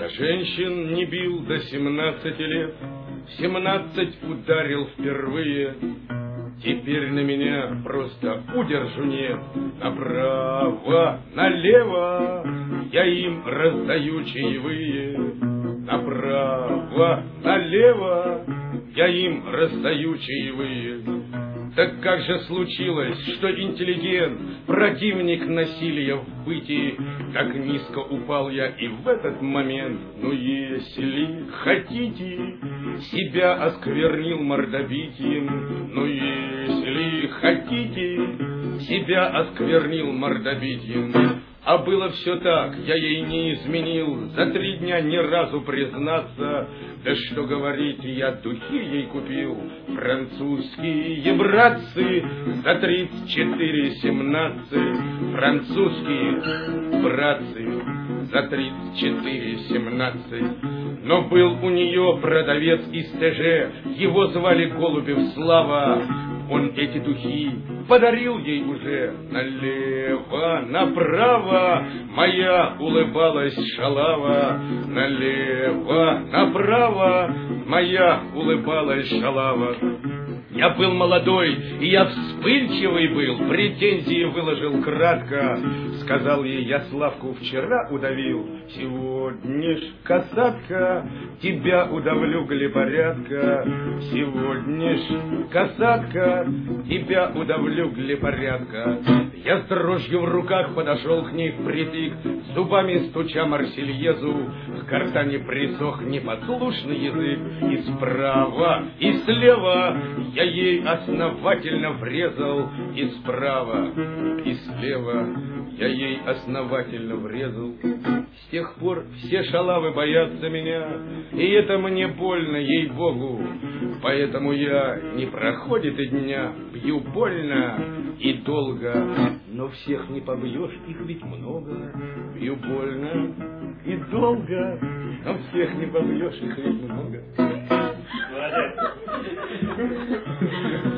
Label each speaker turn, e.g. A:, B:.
A: Я женщин не бил до 17 лет, 17 ударил впервые. Теперь на меня просто удержу нет. Направо, налево я им раздаю чаевые. Направо, налево я им раздаю чаевые. Так как же случилось, что интеллигент, противник насилия в бытии, так низко упал я и в этот момент, ну если хотите, себя осквернил мордобитием, ну если хотите, себя осквернил мордобитием. А было все так, я ей не изменил, за 3 дня ни разу признаться. Да что говорить, я духи ей купил, французские братцы, за 34,17. Французские братцы, за 34,17. Но был у нее продавец из ТЖ, его звали Голубев Слава. Он эти духи подарил ей уже. Налево, направо моя улыбалась шалава. Налево, направо моя улыбалась шалава. Я был молодой, и я вспыльчивый был, претензии выложил кратко. Сказал ей, я Славку вчера удавил, сегодня ж, касатка, тебя удавлю для порядка. Сегодня ж, касатка, тебя удавлю для порядка. Я с дрожью в руках подошел к ней впритык, зубами стуча Марсельезу. К гортани присох непослушный язык, и справа, и слева я ей основательно врезал, и справа, и слева я ей основательно врезал. С тех пор все шалавы боятся меня, и это мне больно, ей-богу. Поэтому я, не проходит и дня, бью больно и долго. Но всех не побьешь, их ведь много. Бью больно и долго, но всех не побьешь, их ведь много. Молодец.